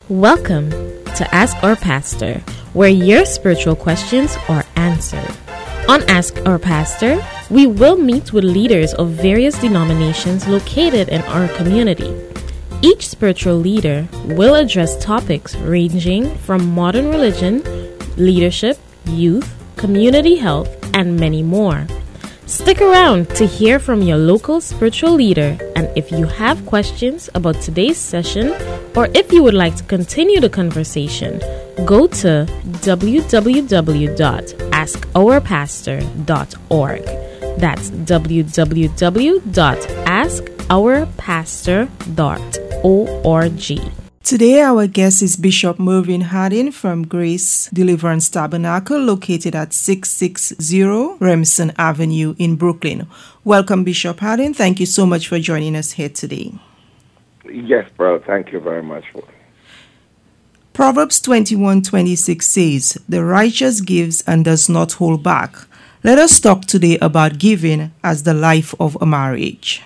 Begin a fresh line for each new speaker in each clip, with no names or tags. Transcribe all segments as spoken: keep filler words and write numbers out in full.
Welcome to Ask Our Pastor, where your spiritual questions are answered. On Ask Our Pastor, we will meet with leaders of various denominations located in our community. Each spiritual leader will address topics ranging from modern religion, leadership, youth, community health, and many more. Stick around to hear from your local spiritual leader, and if you have questions about today's session, or if you would like to continue the conversation, go to w w w dot ask our pastor dot org. That's w w w dot ask our pastor dot org.
Today, our guest is Bishop Mervyn Hardin from Grace Deliverance Tabernacle, located at six sixty Remsen Avenue in Brooklyn. Welcome, Bishop Hardin. Thank you so much for joining us here today.
Yes, bro. Thank you very much.
Proverbs twenty-one twenty-six says, "The righteous gives and does not hold back." Let us talk today about giving as the life of a marriage.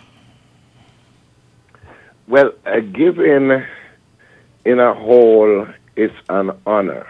Well, uh, giving in a whole is an honor.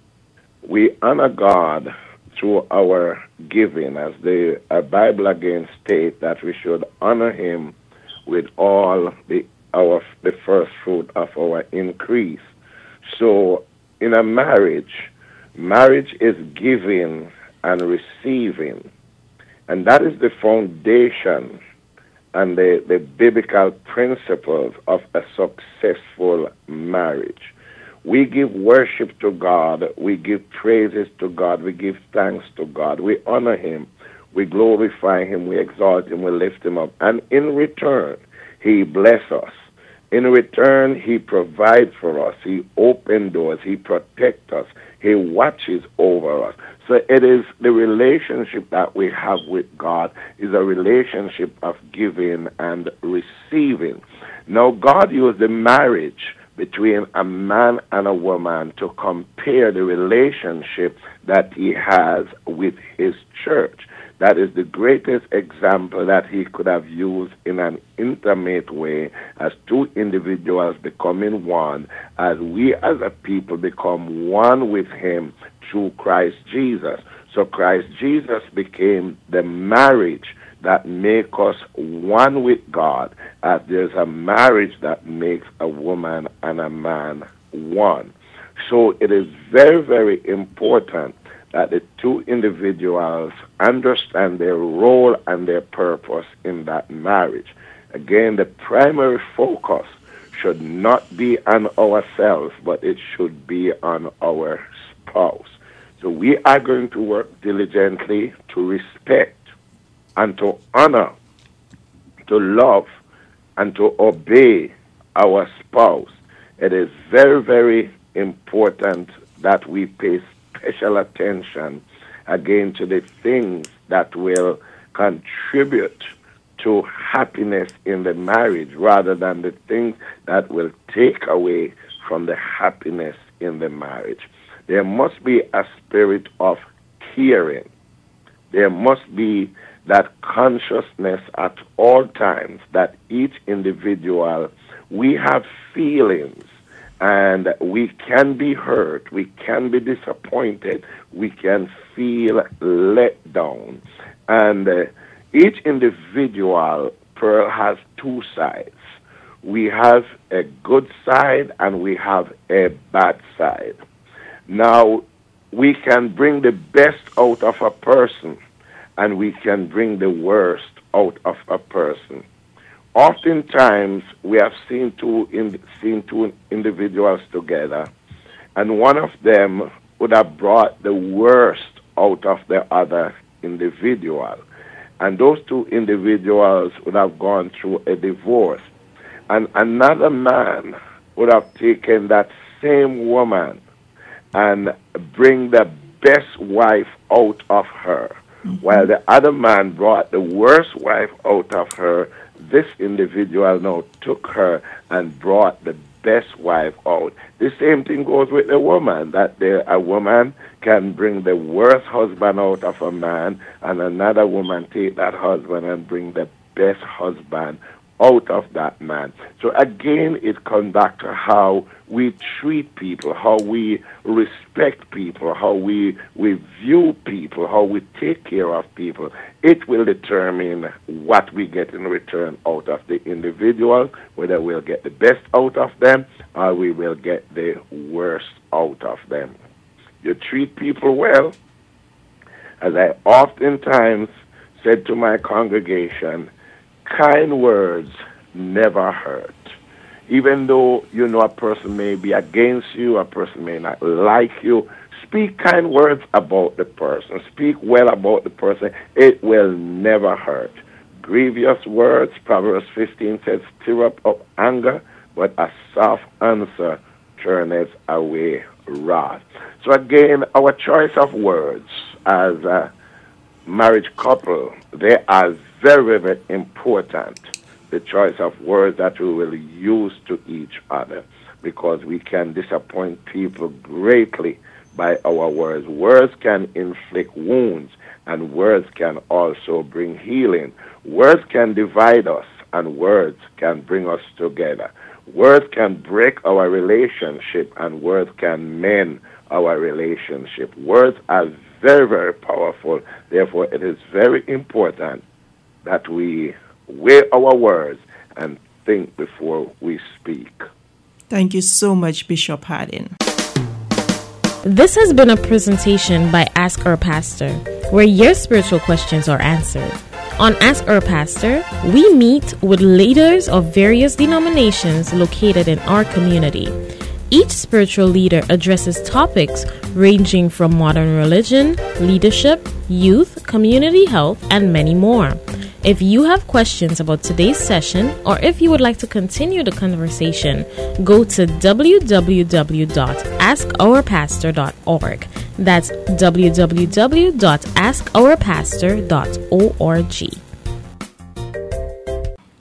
We honor God through our giving, as the uh, Bible again states that we should honor Him with all the our the first fruit of our increase. So, in a marriage, marriage is giving and receiving, and that is the foundation and the, the biblical principles of a successful marriage. We give worship to God, we give praises to God, we give thanks to God, we honor Him, we glorify Him, we exalt Him, we lift Him up, and in return, He bless us. In return, He provides for us, He opens doors, He protects us, He watches over us. So it is the relationship that we have with God is a relationship of giving and receiving. Now, God used the marriage between a man and a woman to compare the relationship that He has with His church. That is the greatest example that He could have used in an intimate way as two individuals becoming one, as we as a people become one with Him through Christ Jesus. So Christ Jesus became the marriage that makes us one with God, as there's a marriage that makes a woman and a man one. So it is very, very important that the two individuals understand their role and their purpose in that marriage. Again, the primary focus should not be on ourselves, but it should be on our spouse. So we are going to work diligently to respect and to honor, to love, and to obey our spouse. It is very, very important that we pay special attention again to the things that will contribute to happiness in the marriage rather than the things that will take away from the happiness in the marriage. There must be a spirit of caring. There must be that consciousness at all times that each individual, we have feelings, and we can be hurt, we can be disappointed, we can feel let down. And uh, each individual, Pearl, has two sides. We have a good side and we have a bad side. Now, we can bring the best out of a person and we can bring the worst out of a person. Oftentimes, we have seen two in, seen two individuals together, and one of them would have brought the worst out of the other individual. And those two individuals would have gone through a divorce. And another man would have taken that same woman and bring the best wife out of her, mm-hmm. while the other man brought the worst wife out of her. This individual now took her and brought the best wife out. The same thing goes with the woman, that the, a woman can bring the worst husband out of a man, and another woman take that husband and bring the best husband out of that man. So again, it comes back to how we treat people, how we respect people, how we, we view people, how we take care of people. It will determine what we get in return out of the individual, whether we'll get the best out of them or we will get the worst out of them. You treat people well. As I oftentimes said to my congregation, kind words never hurt. Even though you know a person may be against you, a person may not like you, speak kind words about the person. Speak well about the person. It will never hurt. Grievous words, Proverbs fifteen says, stir up, up anger, but a soft answer turneth away wrath. So again, our choice of words as a marriage couple, they are very, very important. The choice of words that we will use to each other, because we can disappoint people greatly by our words. Words can inflict wounds, and words can also bring healing. Words can divide us, and words can bring us together. Words can break our relationship, and words can mend our relationship. Words are very, very powerful. Therefore, it is very important that we weigh our words and think before we speak.
Thank you so much, Bishop Hardin.
This has been a presentation by Ask Our Pastor, where your spiritual questions are answered. On Ask Our Pastor, we meet with leaders of various denominations located in our community. Each spiritual leader addresses topics ranging from modern religion, leadership, youth, community health, and many more. If you have questions about today's session, or if you would like to continue the conversation, go to w w w dot ask our pastor dot org. That's w w w dot ask our pastor dot org.